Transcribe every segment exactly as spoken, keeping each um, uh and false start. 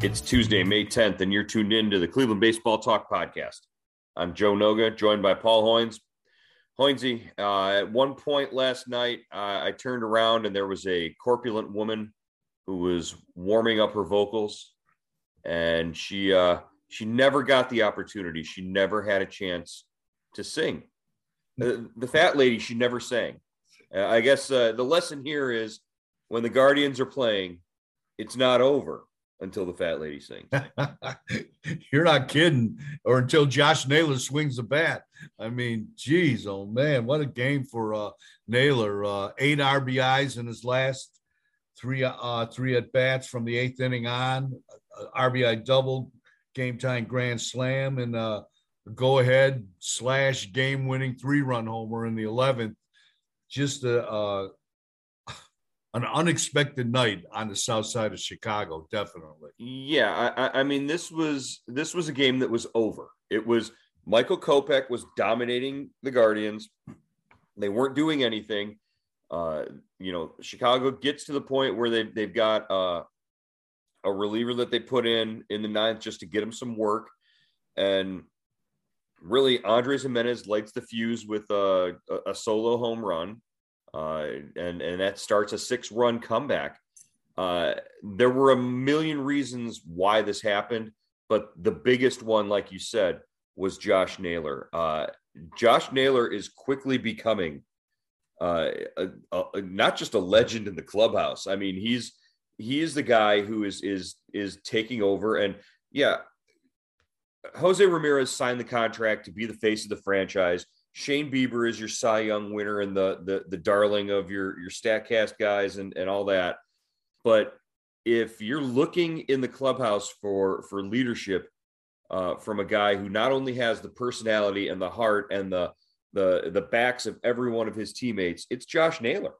It's Tuesday, May tenth, and you're tuned in to the Cleveland Baseball Talk podcast. I'm Joe Noga, joined by Paul Hoynes. Hoynesy, uh, at one point last night, uh, I turned around and there was a corpulent woman who was warming up her vocals, and she uh, she never got the opportunity. She never had a chance to sing. The, the fat lady, she never sang. Uh, I guess uh, the lesson here is when the Guardians are playing, it's not over until the fat lady sings. You're not kidding. Or until Josh Naylor swings the bat. I mean, geez, oh man, what a game for uh, Naylor. Uh, eight R B Is in his last three uh, three at bats from the eighth inning on. Uh, R B I double, game time grand slam, and uh, go ahead slash game winning three run homer in the eleventh. Just a uh, an unexpected night on the south side of Chicago, definitely. Yeah, I, I mean, this was this was a game that was over. It was Michael Kopech was dominating the Guardians. They weren't doing anything. Uh, you know, Chicago gets to the point where they they've got uh, a reliever that they put in in the ninth just to get him some work, and really Andres Gimenez lights the fuse with a, a solo home run. Uh, and, and that starts a six run comeback. Uh, there were a million reasons why this happened, but the biggest one, like you said, was Josh Naylor. Uh, Josh Naylor is quickly becoming uh, a, a, not just a legend in the clubhouse. I mean, he's, he is the guy who is, is, is taking over. And yeah, Jose Ramirez signed the contract to be the face of the franchise. Shane Bieber is your Cy Young winner and the the the darling of your your StatCast guys and, and all that. But if you're looking in the clubhouse for for leadership uh, from a guy who not only has the personality and the heart and the the the backs of every one of his teammates, it's Josh Naylor.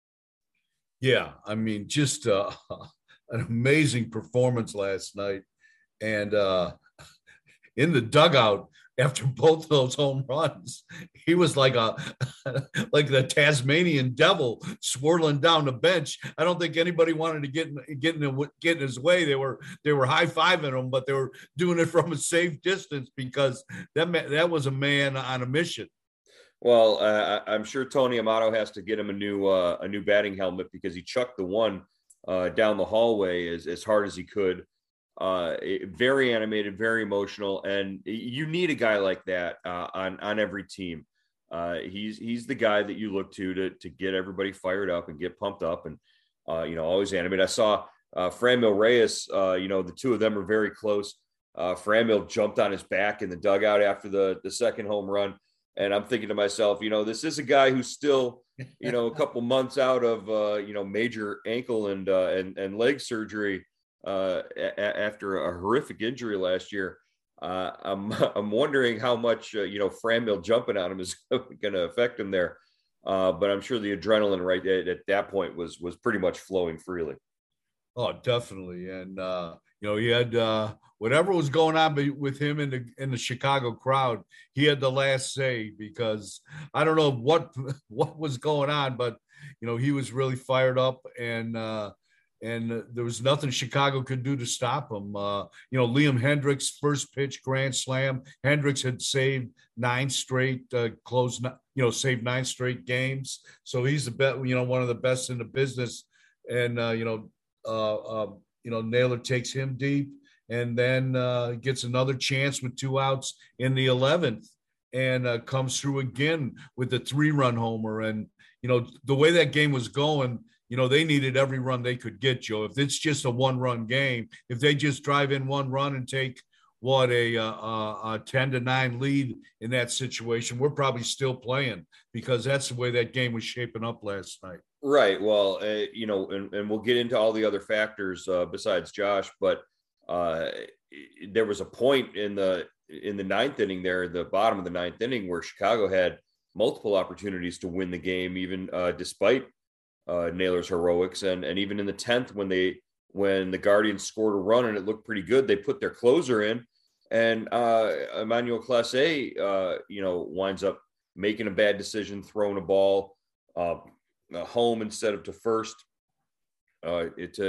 Yeah, I mean, just uh, an amazing performance last night, and uh, in the dugout. After both of those home runs, he was like a like the Tasmanian devil swirling down the bench. I don't think anybody wanted to get in, get in, get in his way. They were they were high fiving him, but they were doing it from a safe distance because that man, that was a man on a mission. Well, uh, I'm sure Tony Amato has to get him a new uh, a new batting helmet because he chucked the one uh, down the hallway as as hard as he could. Uh, very animated, very emotional, and you need a guy like that uh, on on every team. Uh, he's he's the guy that you look to to to get everybody fired up and get pumped up, and uh, you know always animated. I saw uh, Franmil Reyes. Uh, you know the two of them are very close. Uh, Franmil jumped on his back in the dugout after the the second home run, and I'm thinking to myself, you know, this is a guy who's still you know a couple months out of uh, you know major ankle and uh, and and leg surgery. Uh, a- after a horrific injury last year. Uh, I'm I'm wondering how much, uh, you know, Franmil jumping on him is going to affect him there. Uh, but I'm sure the adrenaline right at, at that point was was pretty much flowing freely. Oh, definitely. And, uh, you know, he had uh, whatever was going on with him in the in the Chicago crowd, he had the last say because I don't know what what was going on, but, you know, he was really fired up and uh And there was nothing Chicago could do to stop him. Uh, you know, Liam Hendriks, first pitch grand slam. Hendricks had saved nine straight, uh, closed, you know, saved nine straight games. So he's the best, you know, one of the best in the business. And, uh, you know, uh, uh, you know, Naylor takes him deep and then uh, gets another chance with two outs in the eleventh and uh, comes through again with the three-run homer. And, you know, the way that game was going, you know, they needed every run they could get, Joe. If it's just a one-run game, if they just drive in one run and take, what, a, a, a ten to nine lead in that situation, we're probably still playing because that's the way that game was shaping up last night. Right. Well, uh, you know, and, and we'll get into all the other factors uh, besides Josh, but uh, there was a point in the in the ninth inning there, the bottom of the ninth inning, where Chicago had multiple opportunities to win the game, even uh, despite uh, Naylor's heroics. And and even in the tenth, when they when the Guardians scored a run and it looked pretty good, they put their closer in, and uh, Emmanuel Clase, uh, you know, winds up making a bad decision, throwing a ball uh, home instead of to first. Uh, it to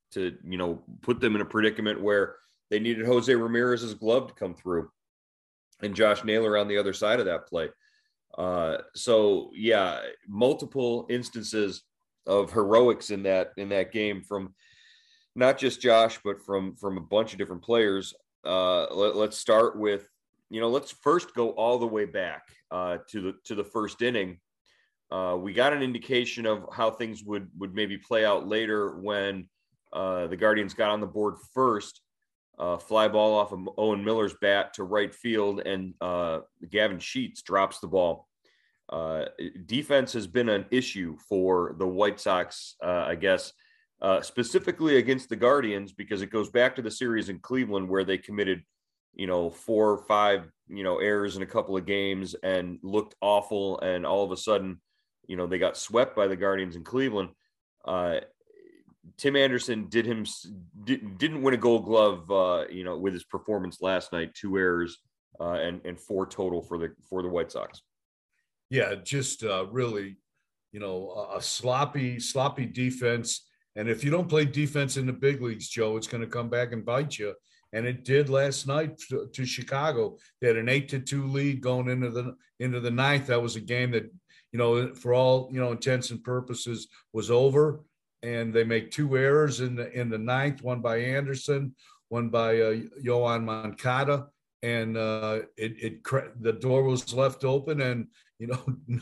to, you know, put them in a predicament where they needed Jose Ramirez's glove to come through and Josh Naylor on the other side of that play. Uh, so yeah, multiple instances of heroics in that, in that game from not just Josh, but from, from a bunch of different players. Uh, let, let's start with, you know, let's first go all the way back uh, to the, to the first inning. Uh, we got an indication of how things would, would maybe play out later when uh, the Guardians got on the board first. Uh, fly ball off of Owen Miller's bat to right field, and uh, Gavin Sheets drops the ball. Uh, defense has been an issue for the White Sox, uh, I guess, uh, specifically against the Guardians, because it goes back to the series in Cleveland where they committed, you know, four or five, you know, errors in a couple of games and looked awful. And all of a sudden, you know, they got swept by the Guardians in Cleveland. Uh, Tim Anderson did him did, didn't win a Gold Glove, uh, you know, with his performance last night. Two errors uh, and and four total for the for the White Sox. Yeah, just uh, really, you know, a sloppy sloppy defense. And if you don't play defense in the big leagues, Joe, it's going to come back and bite you. And it did last night to, to Chicago. They had an eight to two lead going into the into the ninth. That was a game that, you know, for all, you know, intents and purposes was over. And they make two errors in the in the ninth, one by Anderson, one by uh, Yoan Moncada, and uh, it it the door was left open, and you know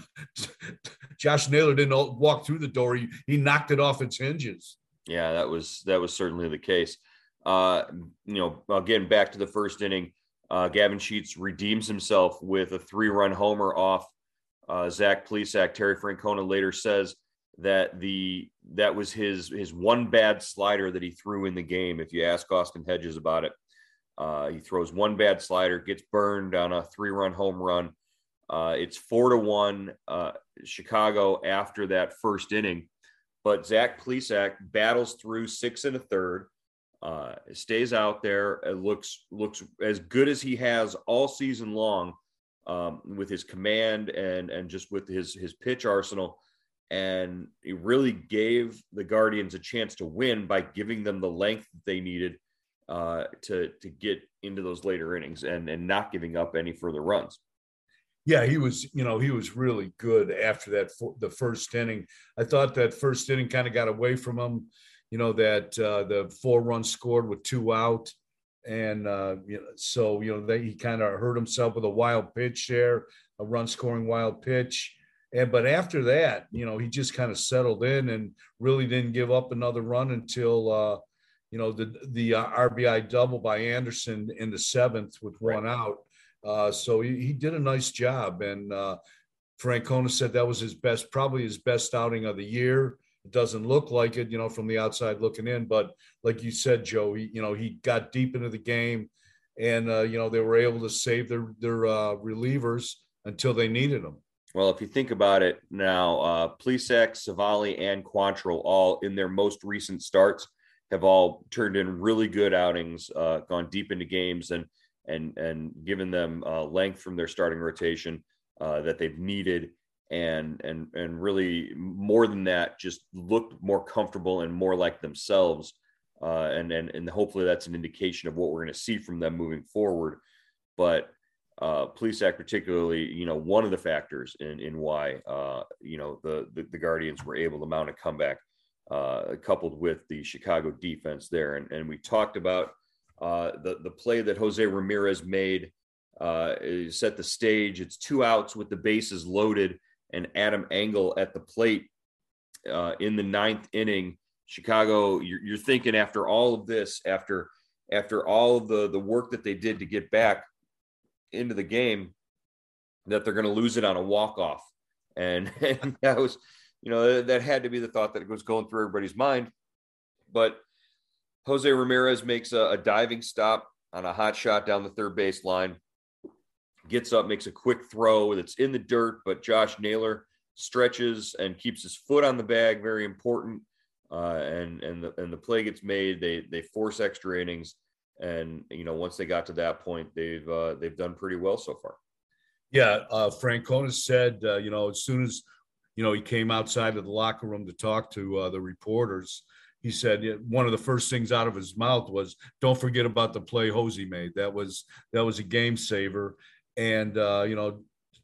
Josh Naylor didn't walk through the door; he he knocked it off its hinges. Yeah, that was that was certainly the case. Uh, you know, again, back to the first inning, uh, Gavin Sheets redeems himself with a three-run homer off uh, Zach Plesac. Terry Francona later says that the that was his his one bad slider that he threw in the game. If you ask Austin Hedges about it, uh, he throws one bad slider, gets burned on a three-run home run. Uh, it's four to one uh, Chicago after that first inning, but Zach Plesac battles through six and a third, uh, stays out there. It looks looks as good as he has all season long, um, with his command and and just with his his pitch arsenal. And he really gave the Guardians a chance to win by giving them the length that they needed uh, to to get into those later innings and and not giving up any further runs. Yeah, he was, you know, he was really good after that, the first inning. I thought that first inning kind of got away from him, you know, that uh, the four runs scored with two out. And, uh, you know, so, you know, they, he kind of hurt himself with a wild pitch there, a run scoring wild pitch. And but after that, you know, he just kind of settled in and really didn't give up another run until, uh, you know, the the uh, R B I double by Anderson in the seventh with one right. out. Uh, so he, he did a nice job. And uh, Francona said that was his best, probably his best outing of the year. It doesn't look like it, you know, from the outside looking in. But like you said, Joe, he, you know, he got deep into the game and, uh, you know, they were able to save their, their uh, relievers until they needed them. Well, if you think about it now, uh, Plesac, Savali, and Quantrill, all in their most recent starts, have all turned in really good outings, uh, gone deep into games, and and and given them uh, length from their starting rotation uh, that they've needed, and and and really more than that, just looked more comfortable and more like themselves, uh, and and and hopefully that's an indication of what we're going to see from them moving forward, but. Uh, Plesac particularly, you know, one of the factors in in why, uh, you know, the, the the Guardians were able to mount a comeback, uh, coupled with the Chicago defense there. And and we talked about uh, the the play that Jose Ramirez made, uh, set the stage. It's two outs with the bases loaded and Adam Engel at the plate uh, in the ninth inning. Chicago, you're, you're thinking after all of this, after after all of the the work that they did to get back into the game, that they're going to lose it on a walk-off. And, and that was, you know, that had to be the thought that was going through everybody's mind. But Jose Ramirez makes a, a diving stop on a hot shot down the third base line, gets up, makes a quick throw that's in the dirt, but Josh Naylor stretches and keeps his foot on the bag, very important. Uh, and and the, and the play gets made. They they force extra innings. And, you know, once they got to that point, they've uh, they've done pretty well so far. Yeah, uh, Francona said, uh, you know, as soon as, you know, he came outside of the locker room to talk to uh, the reporters, he said one of the first things out of his mouth was, "Don't forget about the play Hosey made. That was that was a game saver." And uh, you know,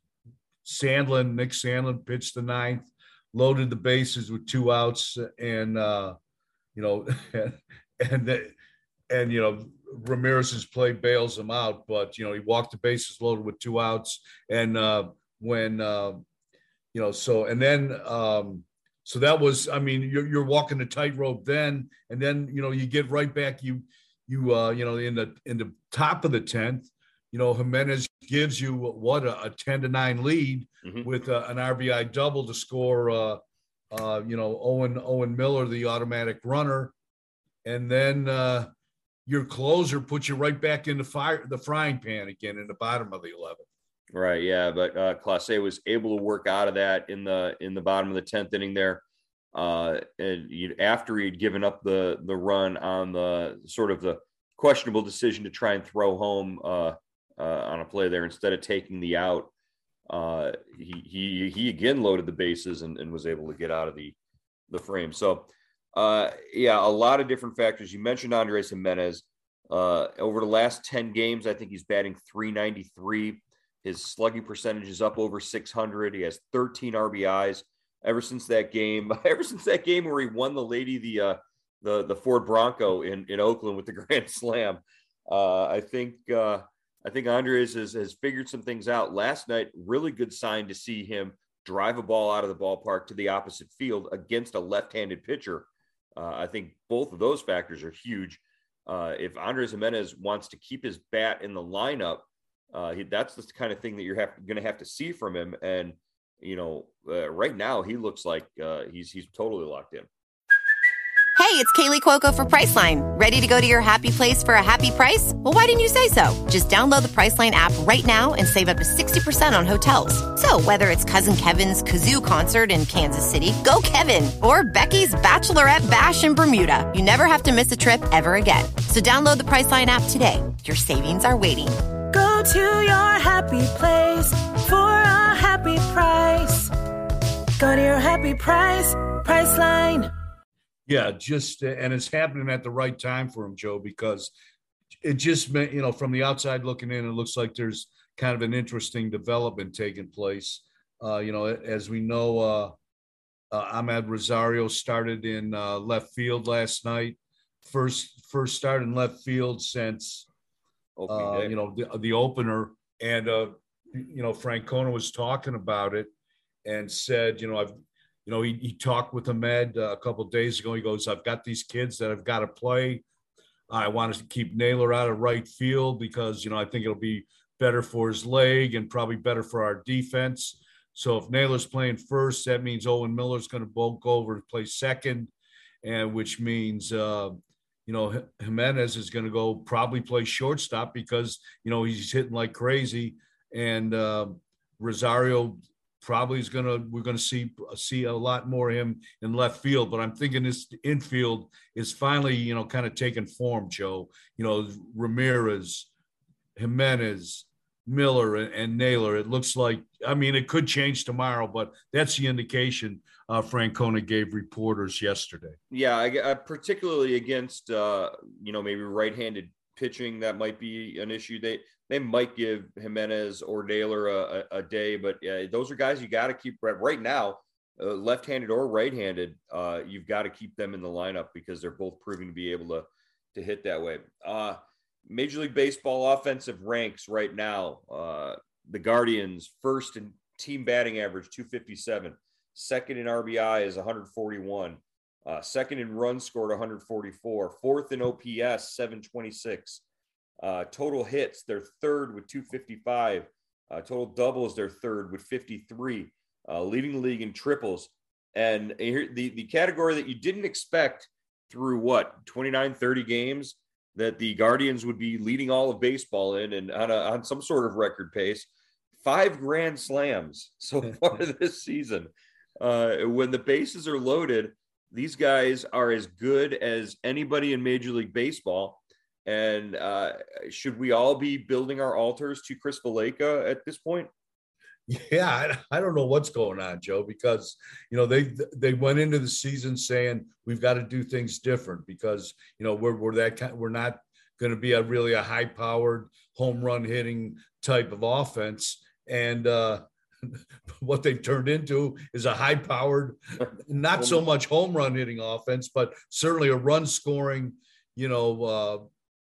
Sandlin, Nick Sandlin pitched the ninth, loaded the bases with two outs, and uh, you know, and and, and you know, Ramirez's play bails him out, but you know, he walked the bases loaded with two outs, and uh, when uh, you know, so and then. Um, So that was, I mean, you're, you're walking the tightrope then, and then, you know, you get right back, you, you, uh, you know, in the, in the top of the tenth, you know, Jimenez gives you what, a, a ten to nine lead mm-hmm. with uh, an R B I double to score, uh, uh, you know, Owen, Owen Miller, the automatic runner. And then uh, your closer puts you right back in the fire, the frying pan again in the bottom of the eleventh. Right. Yeah. But uh, Clase was able to work out of that in the, in the bottom of the tenth inning there. Uh, and you, after he'd given up the, the run on the sort of the questionable decision to try and throw home uh, uh, on a play there, instead of taking the out, uh, he, he, he again loaded the bases and, and was able to get out of the, the frame. So uh, yeah, a lot of different factors. You mentioned Andres Jimenez uh, over the last ten games. I think he's batting three ninety-three. His slugging percentage is up over six hundred. He has thirteen R B Is ever since that game. Ever since that game where he won the lady the uh, the the Ford Bronco in, in Oakland with the Grand Slam. Uh, I think uh, I think Andres has has figured some things out. Last night, really good sign to see him drive a ball out of the ballpark to the opposite field against a left-handed pitcher. Uh, I think both of those factors are huge. Uh, if Andres Jimenez wants to keep his bat in the lineup, Uh, he, that's the kind of thing that you're going to have to see from him. And, you know, uh, right now he looks like uh, he's he's totally locked in. Hey, it's Kaylee Cuoco for Priceline. Ready to go to your happy place for a happy price? Well, why didn't you say so? Just download the Priceline app right now and save up to sixty percent on hotels. So whether it's Cousin Kevin's Kazoo Concert in Kansas City, go Kevin, or Becky's Bachelorette Bash in Bermuda, you never have to miss a trip ever again. So download the Priceline app today. Your savings are waiting. Go to your happy place for a happy price. Go to your happy price, Priceline. Yeah, just, and it's happening at the right time for him, Joe, because it just meant, you know, from the outside looking in, it looks like there's kind of an interesting development taking place. Uh, you know, as we know, uh, uh, Ahmed Rosario started in uh, left field last night. First, first start in left field since, uh, you know, the, the opener. And, uh, you know, Francona was talking about it and said, you know, I've, you know, he, he talked with Ahmed uh, a couple of days ago. He goes, I've got these kids that have got to play. I want to keep Naylor out of right field because, you know, I think it'll be better for his leg and probably better for our defense. So if Naylor's playing first, that means Owen Miller's going to go over and play second, and which means, uh, you know, Jimenez is going to go probably play shortstop because, you know, he's hitting like crazy. And uh, Rosario probably is going to, we're going to see, see a lot more of him in left field, but I'm thinking this infield is finally, you know, kind of taking form, Joe. You know, Ramirez, Jimenez, Miller, and, and Naylor. It looks like, I mean, it could change tomorrow, but that's the indication uh, Francona gave reporters yesterday. Yeah, I, I, particularly against, uh, you know, maybe right-handed pitching, that might be an issue. They they might give Jimenez or Naylor a, a, a day, but uh, those are guys you got to keep right now, uh, left-handed or right-handed. Uh, you've got to keep them in the lineup because they're both proving to be able to to hit that way. Uh, Major League Baseball offensive ranks right now. Uh, the Guardians first in team batting average, two fifty-seven. Second in R B I is one forty-one. Uh, second in runs scored, one forty-four. Fourth in O P S, seven twenty-six. Uh, total hits, they're third with two fifty-five. Uh, total doubles, they're third with fifty-three. Uh, leading the league in triples. And here, the, the category that you didn't expect through what, twenty-nine, thirty games, that the Guardians would be leading all of baseball in and on, a, on some sort of record pace. Five grand slams so far this season. Uh, when the bases are loaded, these guys are as good as anybody in Major League Baseball. And uh, should we all be building our altars to Chris Valaika at this point? Yeah, I, I don't know what's going on, Joe, because you know they they went into the season saying we've got to do things different because you know we're we're that kind, we're not going to be a really a high powered home run hitting type of offense, and uh, what they've turned into is a high powered, not so much home run hitting offense, but certainly a run scoring, you know. Uh,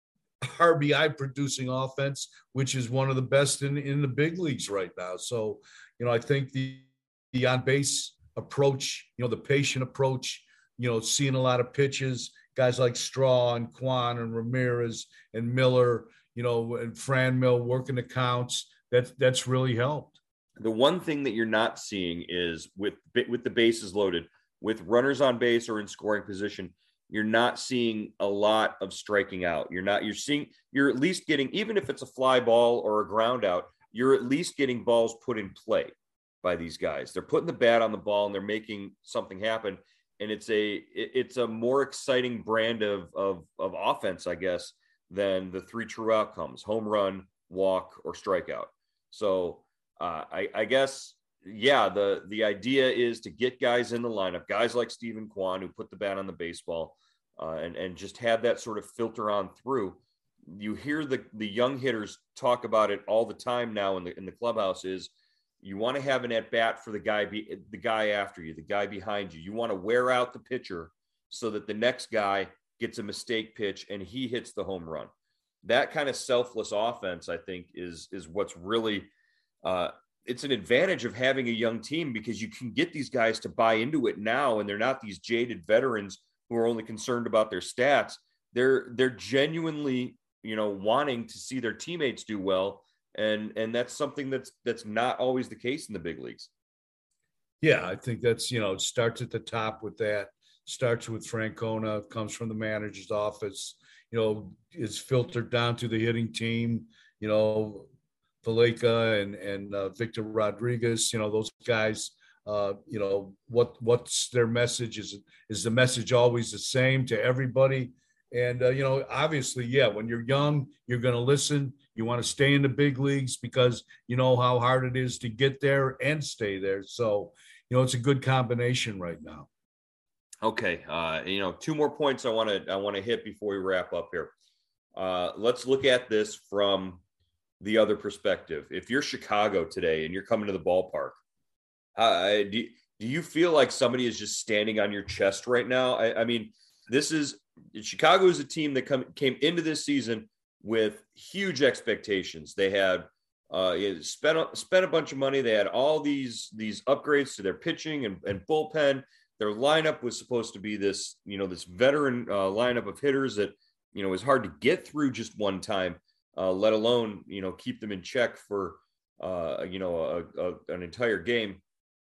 R B I producing offense, which is one of the best in, in the big leagues right now. So, you know, I think the, the on base approach, you know, the patient approach, you know, seeing a lot of pitches, guys like Straw and Kwan and Ramirez and Miller, you know, and Franmil working the counts, that's, that's really helped. The one thing that you're not seeing is with, with the bases loaded, with runners on base or in scoring position, you're not seeing a lot of striking out. You're not, you're seeing, you're at least getting, even if it's a fly ball or a ground out, you're at least getting balls put in play by these guys. They're putting the bat on the ball and they're making something happen. And it's a, it's a more exciting brand of, of, of offense, I guess, than the three true outcomes: home run, walk, or strikeout. So uh, I, I guess, yeah, the, the idea is to get guys in the lineup, guys like Stephen Kwan, who put the bat on the baseball, uh, and, and just have that sort of filter on through. You hear the, the young hitters talk about it all the time now in the, in the clubhouse is you want to have an at bat for the guy, be, the guy after you, the guy behind you. You want to wear out the pitcher so that the next guy gets a mistake pitch and he hits the home run. That kind of selfless offense, I think, is, is what's really, uh, it's an advantage of having a young team because you can get these guys to buy into it now. And they're not these jaded veterans who are only concerned about their stats. They're, they're genuinely, you know, wanting to see their teammates do well. And, and that's something that's, that's not always the case in the big leagues. Yeah. I think that's, you know, it starts at the top with that, starts with Francona, comes from the manager's office, you know, is filtered down to the hitting team, you know, Valleca and and uh, Victor Rodriguez, you know, those guys, uh, you know, what what's their message? Is is the message always the same to everybody? And, uh, you know, obviously, yeah, when you're young, you're going to listen. You want to stay in the big leagues because you know how hard it is to get there and stay there. So, you know, it's a good combination right now. Okay. Uh, you know, two more points I want to I want to hit before we wrap up here. Uh, let's look at this from the other perspective. If you're Chicago today and you're coming to the ballpark, uh, do, do you feel like somebody is just standing on your chest right now? I, I mean, this is Chicago is a team that come, came into this season with huge expectations. They had uh, spent, spent a bunch of money. They had all these, these upgrades to their pitching and, and bullpen. Their lineup was supposed to be this, you know, this veteran uh, lineup of hitters that, you know, is hard to get through just one time. Uh, let alone, you know, keep them in check for, uh, you know, a, a, an entire game.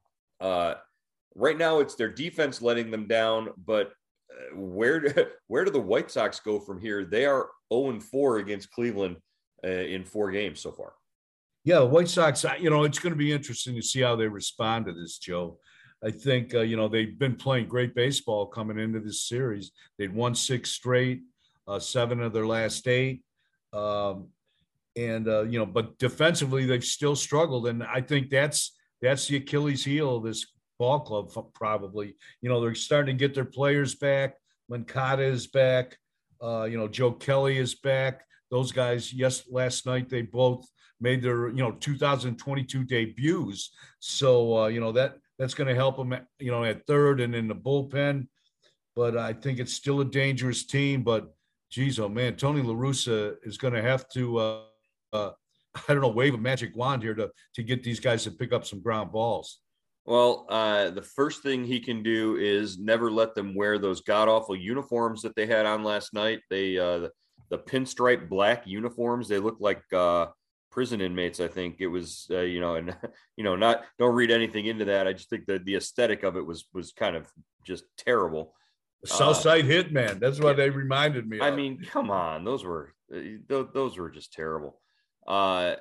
Uh, right now, it's their defense letting them down. But where do, where do the White Sox go from here? They are oh and four against Cleveland uh, in four games so far. Yeah, the White Sox, you know, it's going to be interesting to see how they respond to this, Joe. I think, uh, you know, they've been playing great baseball coming into this series. They'd won six straight, uh, seven of their last eight. Um, and, uh, you know, but defensively, they've still struggled. And I think that's, that's the Achilles heel of this ball club, probably. You know, they're starting to get their players back. Moncada is back. Uh, you know, Joe Kelly is back. Those guys, yes, last night, they both made their, you know, two thousand twenty-two debuts. So, uh, you know, that, that's going to help them, you know, at third and in the bullpen. But I think it's still a dangerous team, but geez, oh man, Tony La Russa is going to have to, uh, uh, I don't know, wave a magic wand here to to get these guys to pick up some ground balls. Well, uh, the first thing he can do is never let them wear those god awful uniforms that they had on last night. They uh, the, the pinstripe black uniforms. They look like uh, prison inmates. I think it was, uh, you know, and you know, not don't read anything into that. I just think that the aesthetic of it was was kind of just terrible. Southside uh, Hitman. That's what yeah, they reminded me of. I mean, come on. Those were, those, those were just terrible. Uh,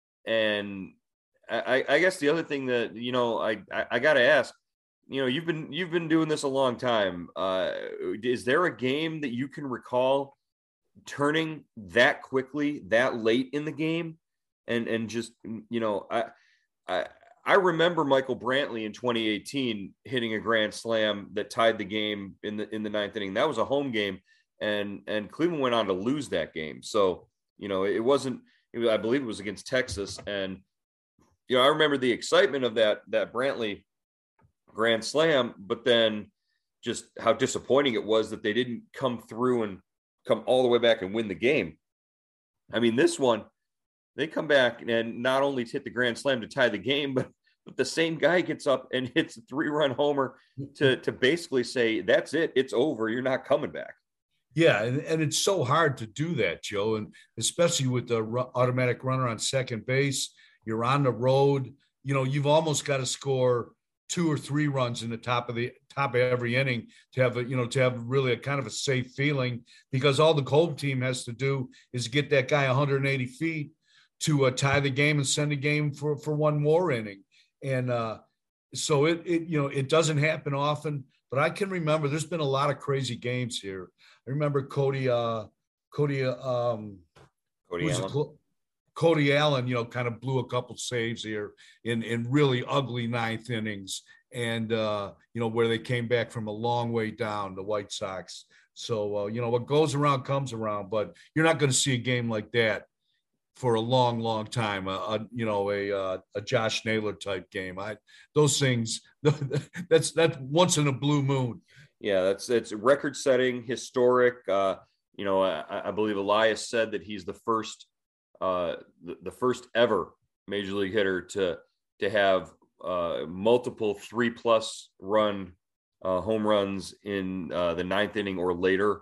and I, I guess the other thing that, you know, I, I, I got to ask, you know, you've been, you've been doing this a long time. Uh, is there a game that you can recall turning that quickly, that late in the game? And, and just, you know, I, I, I remember Michael Brantley in twenty eighteen hitting a grand slam that tied the game in the in the ninth inning. That was a home game, and and Cleveland went on to lose that game. So you know, it wasn't. It was, I believe it was against Texas, and you know, I remember the excitement of that that Brantley grand slam, but then just how disappointing it was that they didn't come through and come all the way back and win the game. I mean, this one, they come back and not only hit the grand slam to tie the game, but, but the same guy gets up and hits a three-run homer to, to basically say, that's it, it's over, you're not coming back. Yeah, and, and it's so hard to do that, Joe, and especially with the ru- automatic runner on second base. You're on the road. You know, you've almost got to score two or three runs in the top of the top of every inning to have a, you know, to have really a kind of a safe feeling, because all the home team has to do is get that guy one hundred eighty feet to uh, tie the game and send the game for, for one more inning. And uh, so it, it, you know, it doesn't happen often, but I can remember there's been a lot of crazy games here. I remember Cody, uh, Cody, um, Cody Allen. Cl- Cody Allen, you know, kind of blew a couple saves here in, in really ugly ninth innings. And, uh, you know, where they came back from a long way down, the White Sox. So, uh, you know, what goes around comes around, but you're not going to see a game like that for a long, long time. A, a you know, a, a, a Josh Naylor type game. I, those things, that's, that's once in a blue moon. Yeah, that's, it's record setting, historic. Uh, you know, I, I believe Elias said that he's the first, uh the, the first ever major league hitter to to have uh multiple three plus run uh home runs in uh the ninth inning or later,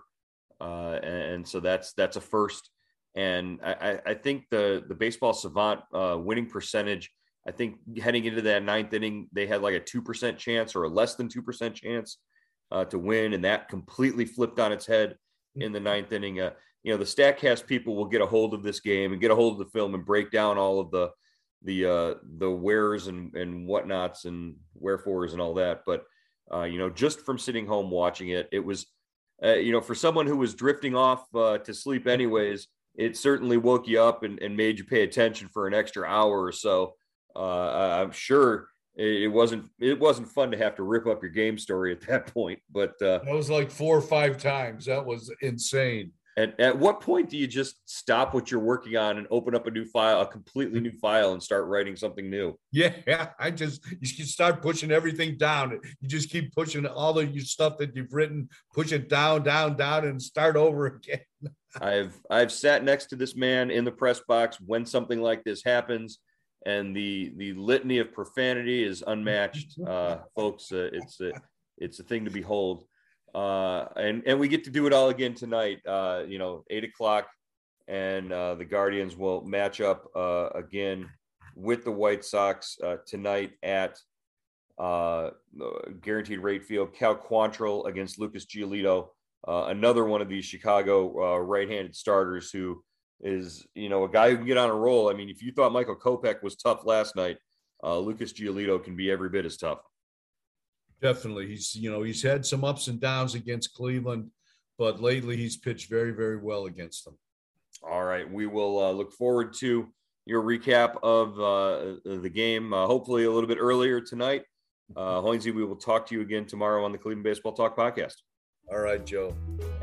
uh and, and so that's that's a first. And I I think the the Baseball Savant uh winning percentage, I think heading into that ninth inning they had like a two percent chance or a less than two percent chance uh to win, and that completely flipped on its head in the ninth inning. uh You know, the StatCast people will get a hold of this game and get a hold of the film and break down all of the the uh, the wheres and and whatnots and wherefores and all that. But uh, you know, just from sitting home watching it, it was uh, you know, for someone who was drifting off uh, to sleep anyways, it certainly woke you up and, and made you pay attention for an extra hour or so. Uh, I'm sure it wasn't it wasn't fun to have to rip up your game story at that point. But uh, that was like four or five times. That was insane. And at what point do you just stop what you're working on and open up a new file, a completely new file, and start writing something new? Yeah, yeah. I just, you start pushing everything down. You just keep pushing all of your stuff that you've written, push it down, down, down, and start over again. I've I've sat next to this man in the press box when something like this happens, and the the litany of profanity is unmatched, uh, folks. Uh, it's a it's a thing to behold. Uh, and, and we get to do it all again tonight, uh, you know, eight o'clock, and uh, the Guardians will match up uh, again with the White Sox uh, tonight at uh, Guaranteed Rate Field. Cal Quantrill against Lucas Giolito, uh, another one of these Chicago uh, right-handed starters who is, you know, a guy who can get on a roll. I mean, if you thought Michael Kopech was tough last night, uh, Lucas Giolito can be every bit as tough. Definitely. He's, you know, he's had some ups and downs against Cleveland, but lately he's pitched very, very well against them. All right. We will uh, look forward to your recap of uh, the game, uh, hopefully a little bit earlier tonight. Uh, Hoynesy, we will talk to you again tomorrow on the Cleveland Baseball Talk podcast. All right, Joe.